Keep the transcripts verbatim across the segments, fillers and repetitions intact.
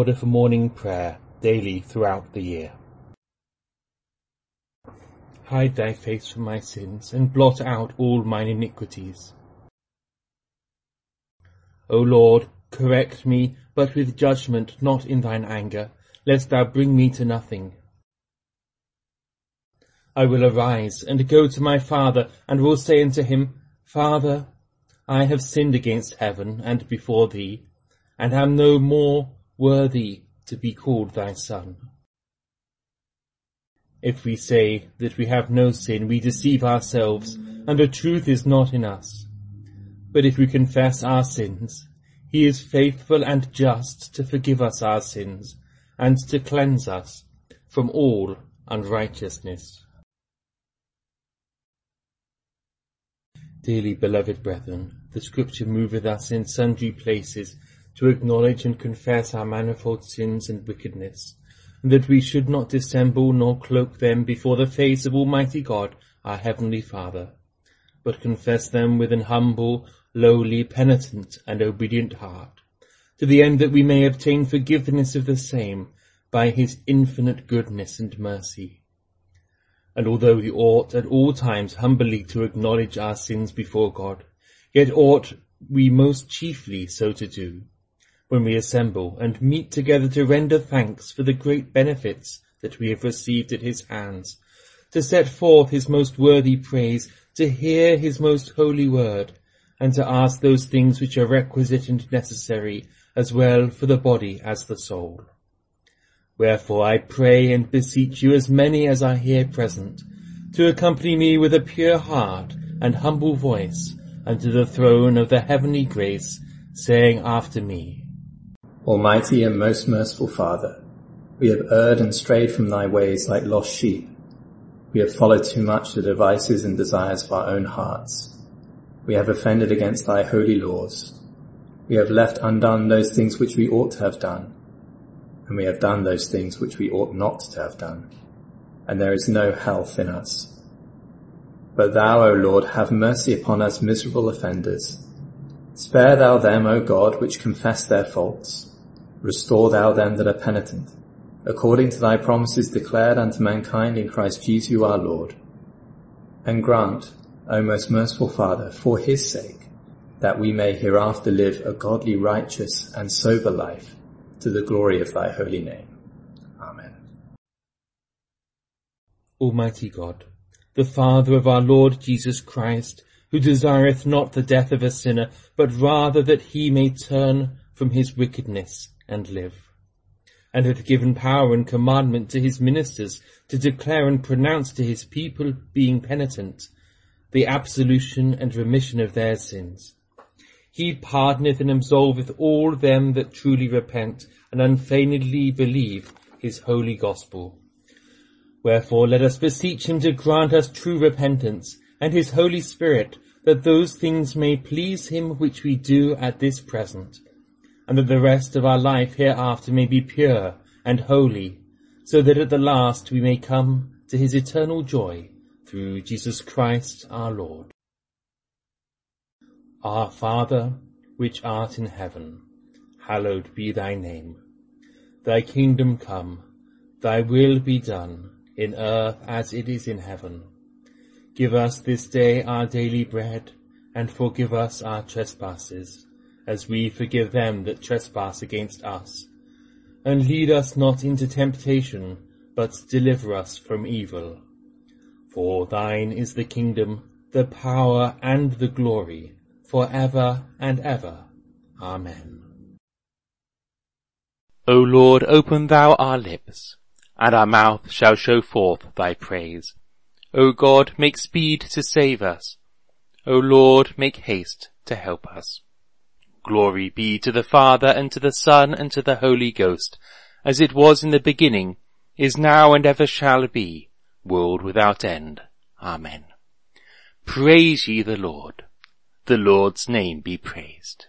order for morning prayer daily throughout the year. Hide thy face from my sins, and blot out all mine iniquities. O Lord, correct me, but with judgment, not in thine anger, lest thou bring me to nothing. I will arise and go to my father, and will say unto him, Father, I have sinned against heaven and before thee, and am no more worthy to be called thy son. If we say that we have no sin, we deceive ourselves, and the truth is not in us. But if we confess our sins, he is faithful and just to forgive us our sins, and to cleanse us from all unrighteousness. Dearly beloved brethren, the Scripture moveth us in sundry places to acknowledge and confess our manifold sins and wickedness, and that we should not dissemble nor cloak them before the face of Almighty God, our Heavenly Father, but confess them with an humble, lowly, penitent, and obedient heart, to the end that we may obtain forgiveness of the same by his infinite goodness and mercy. And although we ought at all times humbly to acknowledge our sins before God, yet ought we most chiefly so to do, when we assemble and meet together to render thanks for the great benefits that we have received at his hands, to set forth his most worthy praise, to hear his most holy word, and to ask those things which are requisite and necessary, as well for the body as the soul. Wherefore I pray and beseech you, as many as are here present, to accompany me with a pure heart and humble voice unto the throne of the heavenly grace, saying after me, Almighty and most merciful Father, we have erred and strayed from thy ways like lost sheep. We have followed too much the devices and desires of our own hearts. We have offended against thy holy laws. We have left undone those things which we ought to have done, and we have done those things which we ought not to have done, and there is no health in us. But thou, O Lord, have mercy upon us miserable offenders. Spare thou them, O God, which confess their faults. Restore thou them that are penitent, according to thy promises declared unto mankind in Christ Jesus our Lord. And grant, O most merciful Father, for his sake, that we may hereafter live a godly, righteous, and sober life, to the glory of thy holy name. Amen. Almighty God, the Father of our Lord Jesus Christ, who desireth not the death of a sinner, but rather that he may turn from his wickedness and live, and hath given power and commandment to his ministers to declare and pronounce to his people, being penitent, the absolution and remission of their sins. He pardoneth and absolveth all them that truly repent and unfeignedly believe his holy gospel. Wherefore let us beseech him to grant us true repentance, and his Holy Spirit, that those things may please him which we do at this present, and that the rest of our life hereafter may be pure and holy, so that at the last we may come to his eternal joy, through Jesus Christ our Lord. Our Father, which art in heaven, hallowed be thy name. Thy kingdom come, thy will be done, in earth as it is in heaven. Give us this day our daily bread, and forgive us our trespasses, as we forgive them that trespass against us. And lead us not into temptation, but deliver us from evil. For thine is the kingdom, the power, and the glory, for ever and ever. Amen. O Lord, open thou our lips, and our mouth shall show forth thy praise. O God, make speed to save us. O Lord, make haste to help us. Glory be to the Father, and to the Son, and to the Holy Ghost, as it was in the beginning, is now, and ever shall be, world without end. Amen. Praise ye the Lord. The Lord's name be praised.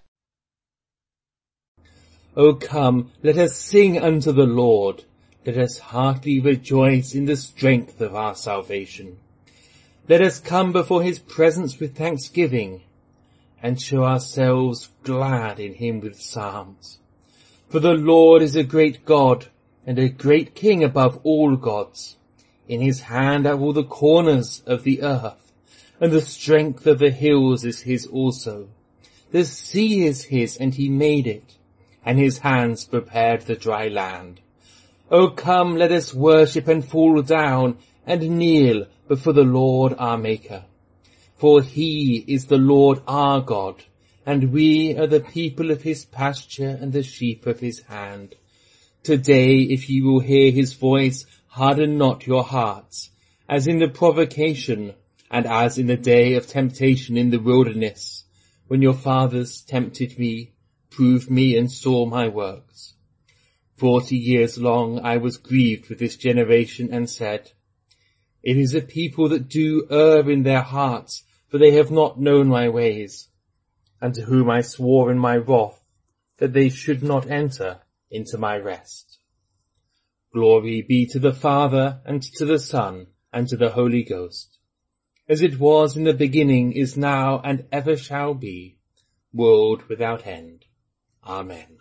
O come, let us sing unto the Lord. Let us heartily rejoice in the strength of our salvation. Let us come before his presence with thanksgiving, and show ourselves glad in him with psalms. For the Lord is a great God, and a great King above all gods. In his hand are all the corners of the earth, and the strength of the hills is his also. The sea is his, and he made it, and his hands prepared the dry land. O come, let us worship and fall down, and kneel before the Lord our Maker. For he is the Lord our God, and we are the people of his pasture and the sheep of his hand. Today, if you will hear his voice, harden not your hearts, as in the provocation, and as in the day of temptation in the wilderness, when your fathers tempted me, proved me, and saw my works. Forty years long I was grieved with this generation, and said, It is a people that do err in their hearts, for they have not known my ways, and to whom I swore in my wrath that they should not enter into my rest. Glory be to the Father, and to the Son, and to the Holy Ghost, as it was in the beginning, is now, and ever shall be, world without end. Amen.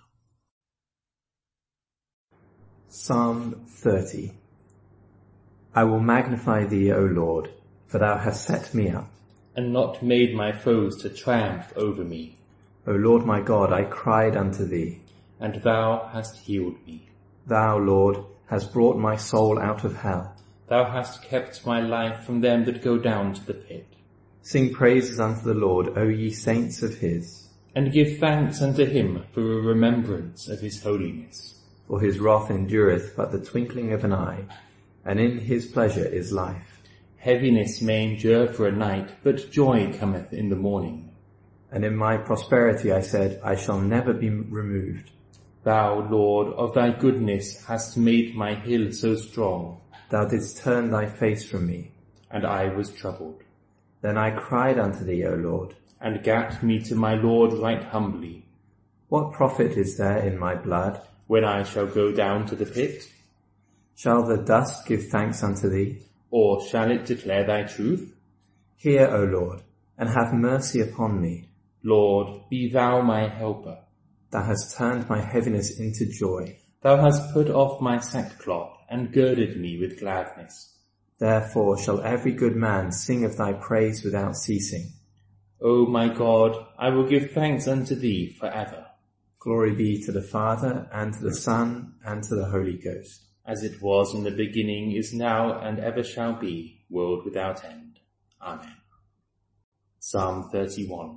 Psalm thirty. I will magnify thee, O Lord, for thou hast set me up, and not made my foes to triumph over me. O Lord my God, I cried unto thee, and thou hast healed me. Thou, Lord, hast brought my soul out of hell. Thou hast kept my life from them that go down to the pit. Sing praises unto the Lord, O ye saints of his. And give thanks unto him for a remembrance of his holiness. For his wrath endureth but the twinkling of an eye, and in his pleasure is life. Heaviness may endure for a night, but joy cometh in the morning. And in my prosperity I said, I shall never be removed. Thou, Lord, of thy goodness hast made my hill so strong. Thou didst turn thy face from me, and I was troubled. Then I cried unto thee, O Lord, and gat me to my Lord right humbly. What profit is there in my blood, when I shall go down to the pit? Shall the dust give thanks unto thee? Or shall it declare thy truth? Hear, O Lord, and have mercy upon me. Lord, be thou my helper. Thou hast turned my heaviness into joy. Thou hast put off my sackcloth, and girded me with gladness. Therefore shall every good man sing of thy praise without ceasing. O my God, I will give thanks unto thee for ever. Glory be to the Father, and to the Son, and to the Holy Ghost. As it was in the beginning, is now, and ever shall be, world without end. Amen. Psalm thirty-one.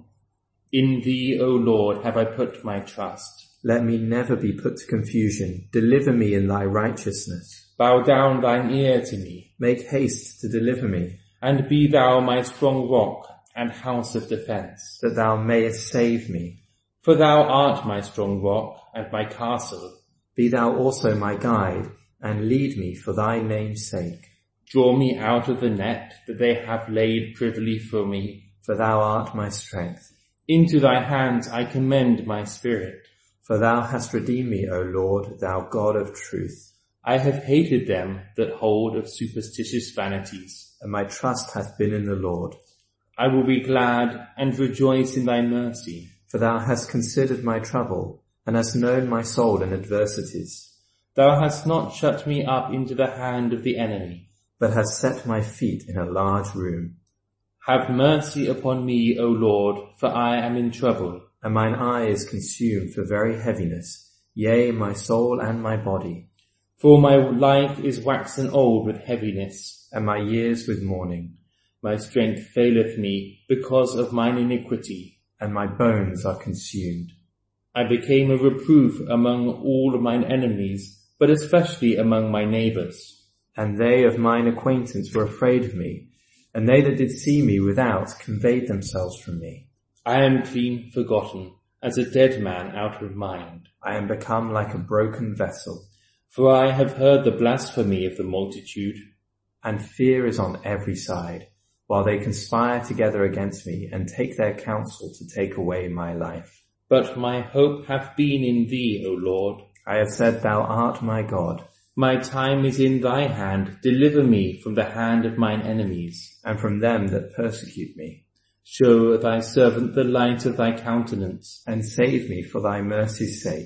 In thee, O Lord, have I put my trust. Let me never be put to confusion. Deliver me in thy righteousness. Bow down thine ear to me. Make haste to deliver me. And be thou my strong rock and house of defence, that thou mayest save me. For thou art my strong rock and my castle. Be thou also my guide, and lead me for thy name's sake. Draw me out of the net that they have laid privily for me. For thou art my strength. Into thy hands I commend my spirit. For thou hast redeemed me, O Lord, thou God of truth. I have hated them that hold of superstitious vanities, and my trust hath been in the Lord. I will be glad and rejoice in thy mercy. For thou hast considered my trouble, and hast known my soul in adversities. Thou hast not shut me up into the hand of the enemy, but hast set my feet in a large room. Have mercy upon me, O Lord, for I am in trouble. And mine eye is consumed for very heaviness, yea, my soul and my body. For my life is waxen old with heaviness, and my years with mourning. My strength faileth me because of mine iniquity, and my bones are consumed. I became a reproof among all mine enemies, but especially among my neighbours. And they of mine acquaintance were afraid of me, and they that did see me without conveyed themselves from me. I am clean forgotten, as a dead man out of mind. I am become like a broken vessel. For I have heard the blasphemy of the multitude. And fear is on every side, while they conspire together against me, and take their counsel to take away my life. But my hope hath been in thee, O Lord. I have said, thou art my God. My time is in thy hand. Deliver me from the hand of mine enemies, and from them that persecute me. Show thy servant the light of thy countenance, and save me for thy mercy's sake.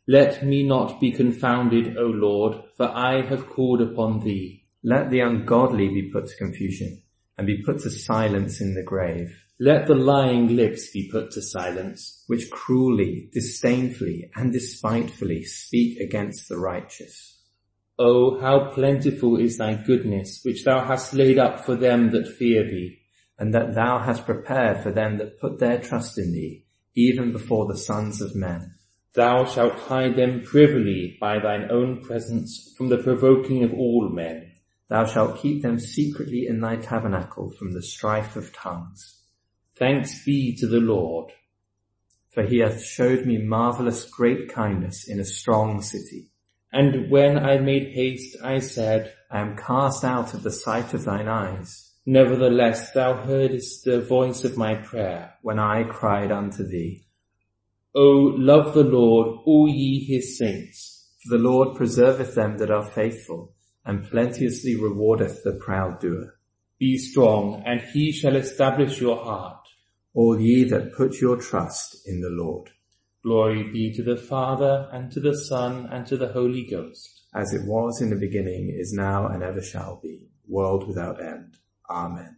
Let me not be confounded, O Lord, for I have called upon thee. Let the ungodly be put to confusion, and be put to silence in the grave. Let the lying lips be put to silence, which cruelly, disdainfully, and despitefully speak against the righteous. O how plentiful is thy goodness, which thou hast laid up for them that fear thee, and that thou hast prepared for them that put their trust in thee, even before the sons of men. Thou shalt hide them privily by thine own presence from the provoking of all men. Thou shalt keep them secretly in thy tabernacle from the strife of tongues. Thanks be to the Lord. For he hath showed me marvellous great kindness in a strong city. And when I made haste, I said, I am cast out of the sight of thine eyes. Nevertheless thou heardest the voice of my prayer, when I cried unto thee. O love the Lord, all ye his saints. For the Lord preserveth them that are faithful, and plenteously rewardeth the proud doer. Be strong, and he shall establish your heart. All ye that put your trust in the Lord. Glory be to the Father, and to the Son, and to the Holy Ghost. As it was in the beginning, is now, and ever shall be, world without end. Amen.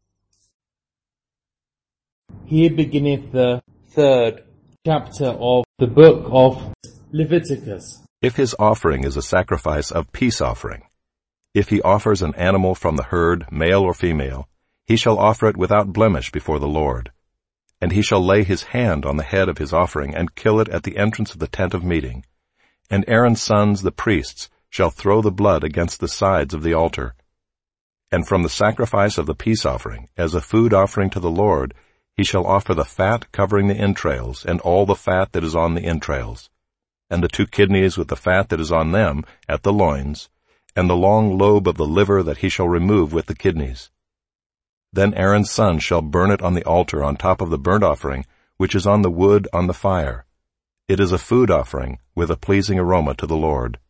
Here beginneth the third chapter of the book of Leviticus. If his offering is a sacrifice of peace offering, if he offers an animal from the herd, male or female, he shall offer it without blemish before the Lord. And he shall lay his hand on the head of his offering and kill it at the entrance of the tent of meeting. And Aaron's sons, the priests, shall throw the blood against the sides of the altar. And from the sacrifice of the peace offering, as a food offering to the Lord, he shall offer the fat covering the entrails, and all the fat that is on the entrails, and the two kidneys with the fat that is on them at the loins, and the long lobe of the liver that he shall remove with the kidneys. Then Aaron's son shall burn it on the altar on top of the burnt offering, which is on the wood on the fire. It is a food offering with a pleasing aroma to the Lord.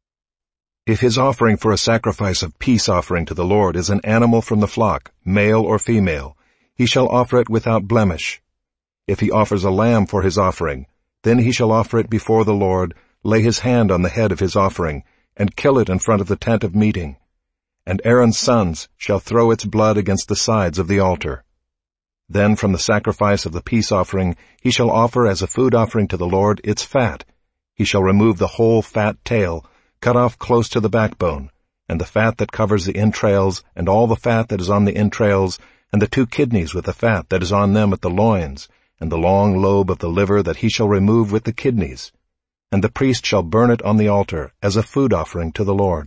If his offering for a sacrifice of peace offering to the Lord is an animal from the flock, male or female, he shall offer it without blemish. If he offers a lamb for his offering, then he shall offer it before the Lord, lay his hand on the head of his offering, and kill it in front of the tent of meeting. And Aaron's sons shall throw its blood against the sides of the altar. Then from the sacrifice of the peace offering he shall offer as a food offering to the Lord its fat. He shall remove the whole fat tail, cut off close to the backbone, and the fat that covers the entrails, and all the fat that is on the entrails, and the two kidneys with the fat that is on them at the loins, and the long lobe of the liver that he shall remove with the kidneys. And the priest shall burn it on the altar as a food offering to the Lord.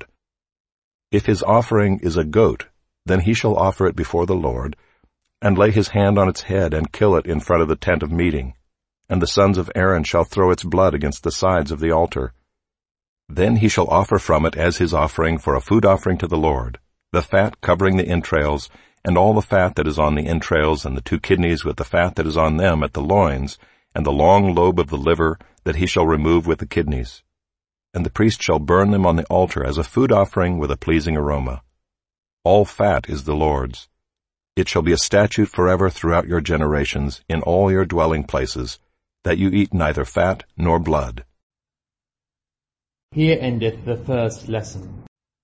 If his offering is a goat, then he shall offer it before the Lord, and lay his hand on its head and kill it in front of the tent of meeting. And the sons of Aaron shall throw its blood against the sides of the altar. Then he shall offer from it as his offering for a food offering to the Lord, the fat covering the entrails, and all the fat that is on the entrails, and the two kidneys with the fat that is on them at the loins, and the long lobe of the liver that he shall remove with the kidneys. And the priest shall burn them on the altar as a food offering with a pleasing aroma. All fat is the Lord's. It shall be a statute forever throughout your generations in all your dwelling places, that you eat neither fat nor blood. Here endeth the first lesson.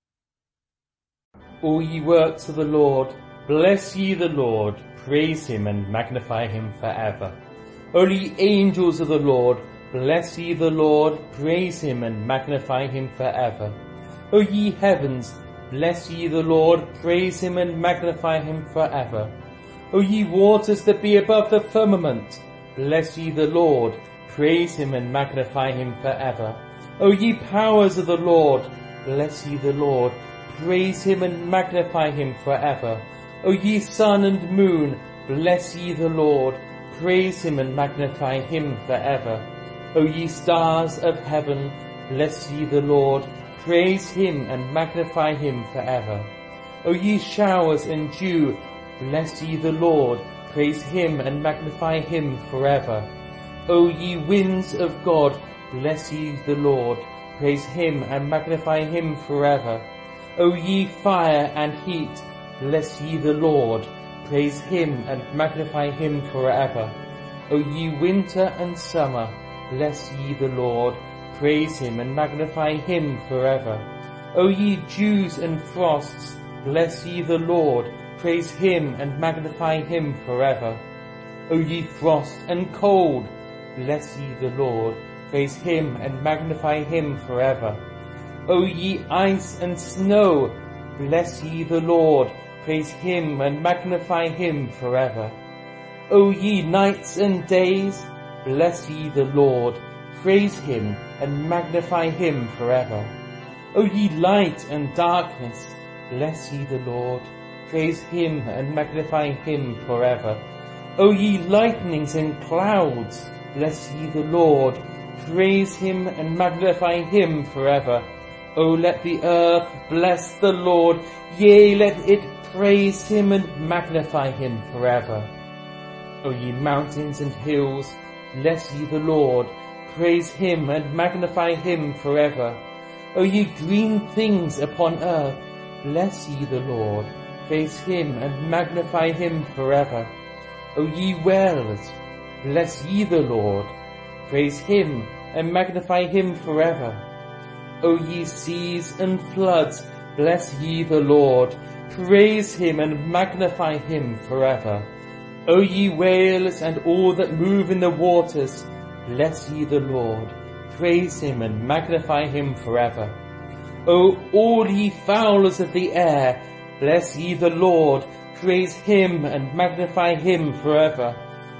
All ye works of the Lord, bless ye the Lord, praise him and magnify him forever. O ye angels of the Lord, bless ye the Lord, praise him and magnify him forever. O ye heavens, bless ye the Lord, praise him and magnify him forever. O ye waters that be above the firmament, bless ye the Lord, praise him and magnify him forever. O ye powers of the Lord, bless ye the Lord, praise him and magnify him forever. O ye sun and moon, bless ye the Lord, praise him and magnify him forever. O ye stars of heaven, bless ye the Lord, praise him and magnify him forever. O ye showers and dew, bless ye the Lord, praise him and magnify him forever. O ye winds of God, bless ye the Lord, praise him and magnify him forever. O ye fire and heat, bless ye the Lord, praise him and magnify him forever. O ye winter and summer, bless ye the Lord, praise him and magnify him forever. O ye dews and frosts, bless ye the Lord, praise him and magnify him forever. O ye frost and cold, bless ye the Lord, praise him and magnify him forever. O ye ice and snow, bless ye the Lord, praise him and magnify him forever. O ye nights and days, bless ye the Lord, praise him and magnify him forever. O ye light and darkness, bless ye the Lord, praise him and magnify him forever. O ye lightnings and clouds, bless ye the Lord, praise him and magnify him forever. O let the earth bless the Lord, yea, let it praise him and magnify him forever. O ye mountains and hills, bless ye the Lord, praise him and magnify him forever. O ye green things upon earth, bless ye the Lord, praise him and magnify him forever. O ye wells, bless ye the Lord, praise him and magnify him forever. O ye seas and floods, bless ye the Lord, praise him and magnify him forever. O ye whales and all that move in the waters, bless ye the Lord, praise him and magnify him forever. O all ye fowls of the air, bless ye the Lord, praise him and magnify him forever.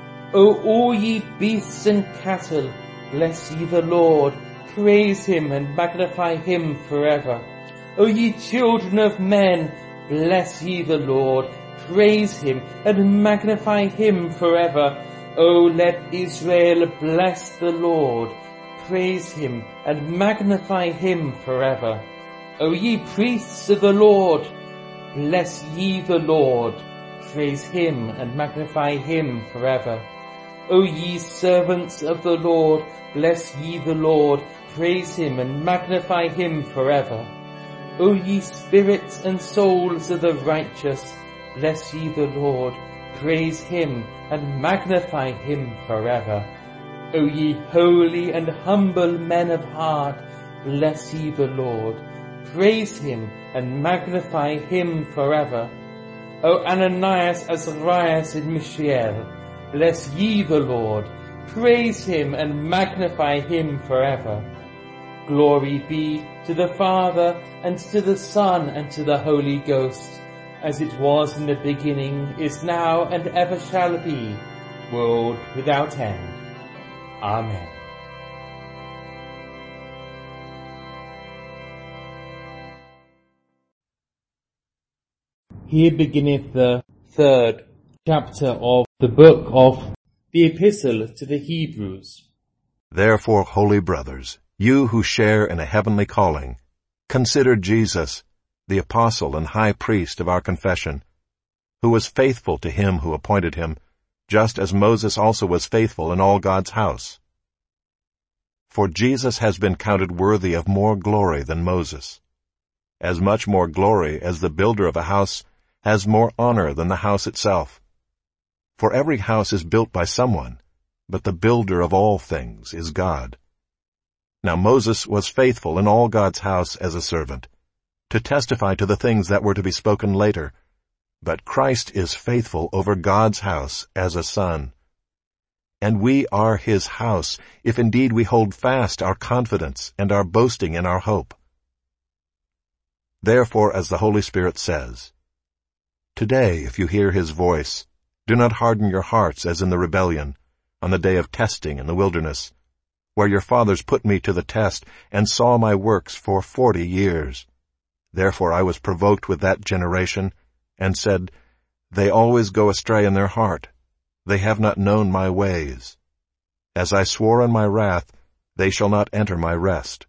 O all ye beasts and cattle, bless ye the Lord, praise him and magnify him forever. O ye children of men, bless ye the Lord, praise him and magnify him forever. O let Israel bless the Lord, praise him and magnify him forever. O ye priests of the Lord, bless ye the Lord, praise him and magnify him forever. O ye servants of the Lord, bless ye the Lord, praise him and magnify him forever. O ye spirits and souls of the righteous, bless ye the Lord, praise him and magnify him forever. O ye holy and humble men of heart, bless ye the Lord, praise him and magnify him forever. O Ananias, Azarias, and Mishael, bless ye the Lord, praise him and magnify him forever. Glory be to the Father, and to the Son, and to the Holy Ghost, as it was in the beginning, is now, and ever shall be, world without end. Amen. Here beginneth the third chapter of the book of the Epistle to the Hebrews. Therefore, holy brothers, you who share in a heavenly calling, consider Jesus, the apostle and high priest of our confession, who was faithful to him who appointed him, just as Moses also was faithful in all God's house. For Jesus has been counted worthy of more glory than Moses, as much more glory as the builder of a house has more honor than the house itself. For every house is built by someone, but the builder of all things is God. Now Moses was faithful in all God's house as a servant, to testify to the things that were to be spoken later, but Christ is faithful over God's house as a son. And we are his house, if indeed we hold fast our confidence and our boasting in our hope. Therefore, as the Holy Spirit says, Today, if you hear his voice, do not harden your hearts as in the rebellion, on the day of testing in the wilderness, where your fathers put me to the test and saw my works for forty years. Therefore I was provoked with that generation, and said, They always go astray in their heart. They have not known my ways. As I swore in my wrath, they shall not enter my rest.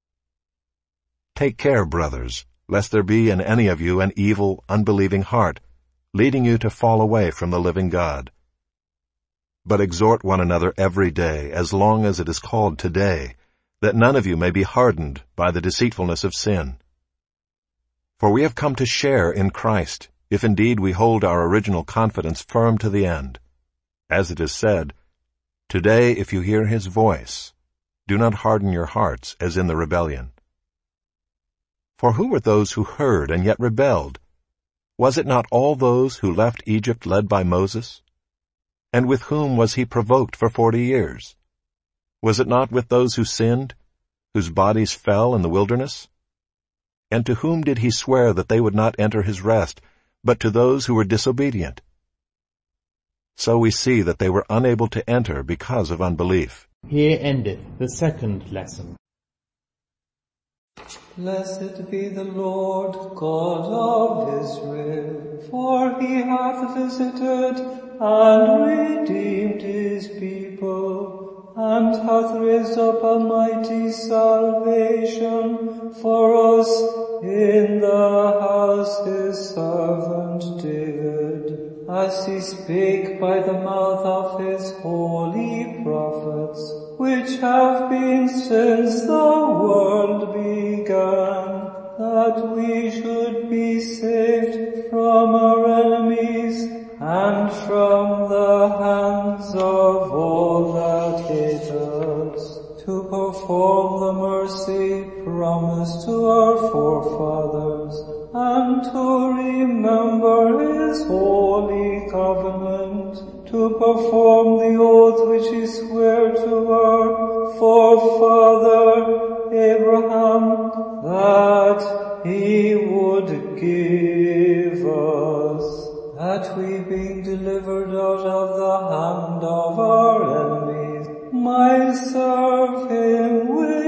Take care, brothers, lest there be in any of you an evil, unbelieving heart, leading you to fall away from the living God. But exhort one another every day, as long as it is called today, that none of you may be hardened by the deceitfulness of sin. For we have come to share in Christ, if indeed we hold our original confidence firm to the end. As it is said, Today, if you hear his voice, Do not harden your hearts as in the rebellion. For who were those who heard and yet rebelled? Was it not all those who left Egypt led by Moses? And with whom was he provoked for forty years? Was it not with those who sinned, whose bodies fell in the wilderness? And to whom did he swear that they would not enter his rest, but to those who were disobedient? So we see that they were unable to enter because of unbelief. Here endeth the second lesson. Blessed be the Lord God of Israel, for he hath visited and redeemed his people, and hath raised up a mighty salvation for us in the house his servant David, as he spake by the mouth of his holy prophets, which have been since the world began, that we should be saved from our enemies and from the hands of all that hate us, to perform the mercy promised to our forefathers, and to remember his holy covenant, to perform the oath which he sware to our forefather Abraham, that he would give us, that we being delivered out of the hand of our enemies, might serve him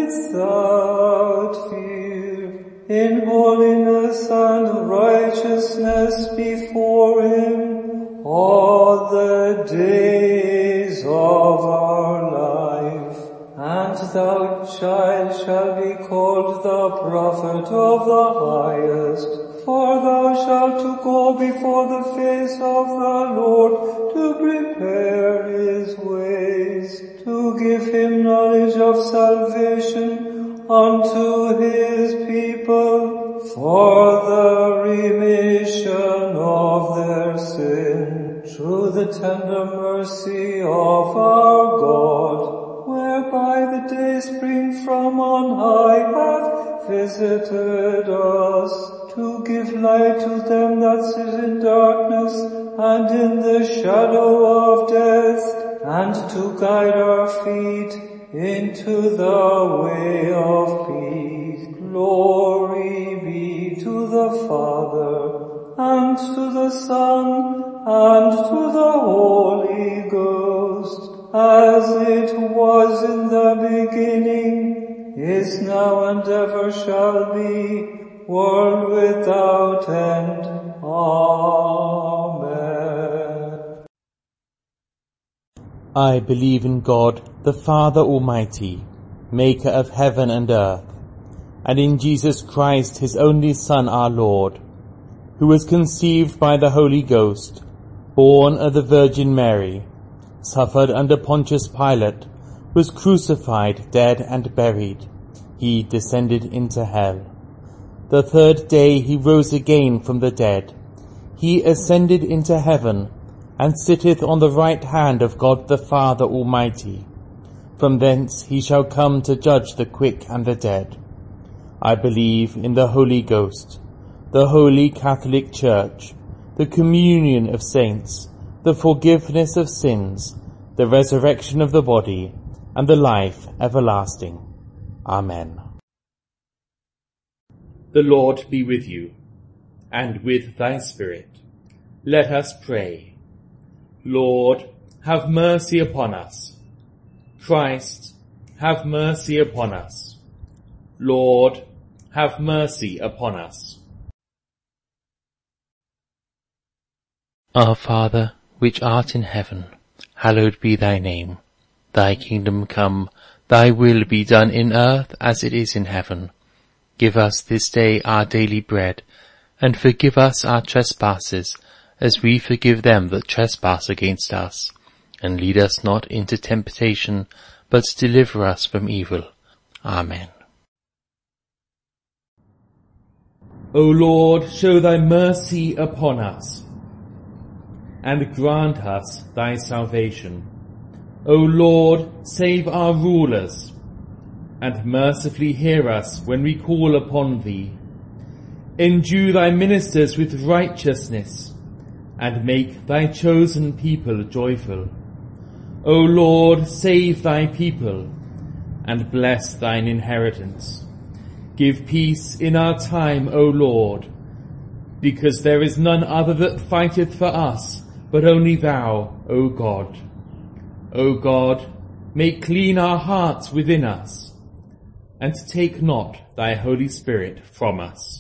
without fear, in holiness and righteousness before him all the days of our life. And thou, child, shalt be called the prophet of the highest, for thou shalt to go before the face of the Lord, to prepare his ways, to give him knowledge of salvation unto his people, for the remission of their sin, through the tender mercy of our God, whereby the day spring from on high hath visited us, to give light to them that sit in darkness and in the shadow of death, and to guide our feet into the way of peace. Glory be to the Father, and to the Son, and to the Holy Ghost, as it was in the beginning, is now, and ever shall be, world without end. Amen. I believe in God, the Father Almighty, maker of heaven and earth, and in Jesus Christ, his only Son, our Lord, who was conceived by the Holy Ghost, born of the Virgin Mary, suffered under Pontius Pilate, was crucified, dead, and buried. He descended into hell. The third day he rose again from the dead. He ascended into heaven, and sitteth on the right hand of God the Father Almighty. From thence he shall come to judge the quick and the dead. I believe in the Holy Ghost, the Holy Catholic Church, the communion of saints, the forgiveness of sins, the resurrection of the body, and the life everlasting. Amen. The Lord be with you, and with thy spirit. Let us pray. Lord, have mercy upon us. Christ, have mercy upon us. Lord, have mercy upon us. Our Father, which art in heaven, hallowed be thy name. Thy kingdom come, thy will be done in earth as it is in heaven. Give us this day our daily bread, and forgive us our trespasses, as we forgive them that trespass against us. And lead us not into temptation, but deliver us from evil. Amen. O Lord, show thy mercy upon us, and grant us thy salvation. O Lord, save our rulers, and mercifully hear us when we call upon thee. Endue thy ministers with righteousness, and make thy chosen people joyful. O Lord, save thy people, and bless thine inheritance. Give peace in our time, O Lord, because there is none other that fighteth for us, but only thou, O God. O God, make clean our hearts within us, and take not thy Holy Spirit from us.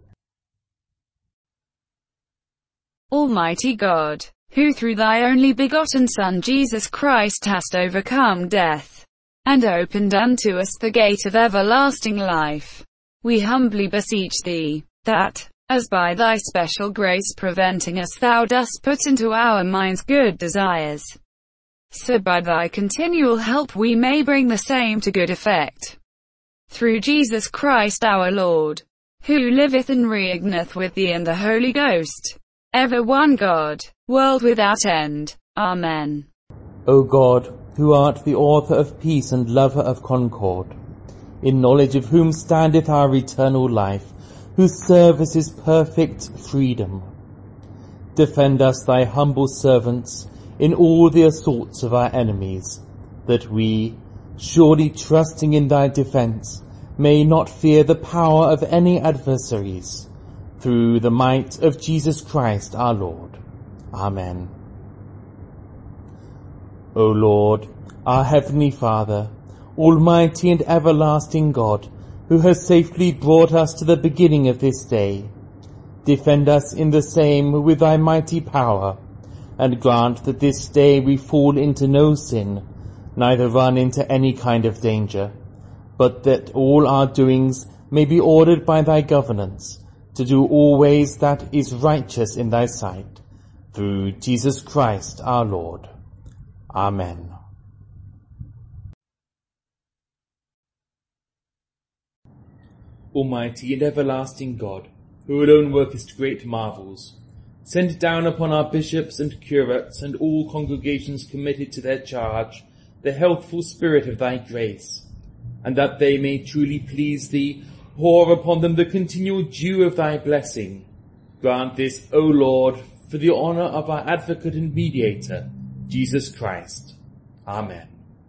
Almighty God, who through thy only begotten Son Jesus Christ hast overcome death, and opened unto us the gate of everlasting life, we humbly beseech thee, that, as by thy special grace preventing us thou dost put into our minds good desires, so by thy continual help we may bring the same to good effect. Through Jesus Christ our Lord, who liveth and reigneth with thee and the Holy Ghost, ever one God, world without end. Amen. O God, who art the author of peace and lover of concord, in knowledge of whom standeth our eternal life, whose service is perfect freedom, defend us thy humble servants in all the assaults of our enemies, that we, surely trusting in thy defence, may not fear the power of any adversaries, through the might of Jesus Christ our Lord. Amen. O Lord, our heavenly Father, almighty and everlasting God, who has safely brought us to the beginning of this day, defend us in the same with thy mighty power, and grant that this day we fall into no sin, neither run into any kind of danger, but that all our doings may be ordered by thy governance, to do always that is righteous in thy sight, through Jesus Christ our Lord. Amen. Almighty and everlasting God, who alone workest great marvels, send down upon our bishops and curates and all congregations committed to their charge the healthful spirit of thy grace, and that they may truly please thee, pour upon them the continual dew of thy blessing. Grant this, O Lord, for the honour of our advocate and mediator, Jesus Christ. Amen.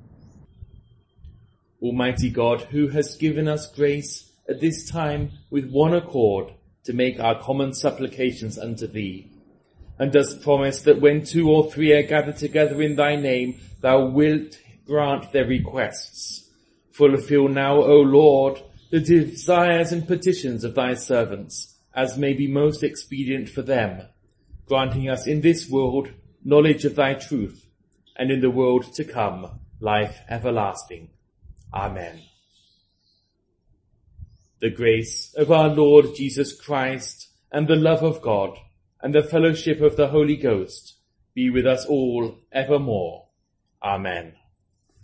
Almighty God, who hast given us grace at this time with one accord to make our common supplications unto thee, and dost promise that when two or three are gathered together in thy name, thou wilt grant their requests. Fulfill now, O Lord, the desires and petitions of thy servants, as may be most expedient for them, granting us in this world knowledge of thy truth, and in the world to come life everlasting. Amen. The grace of our Lord Jesus Christ, and the love of God, and the fellowship of the Holy Ghost, be with us all evermore. Amen.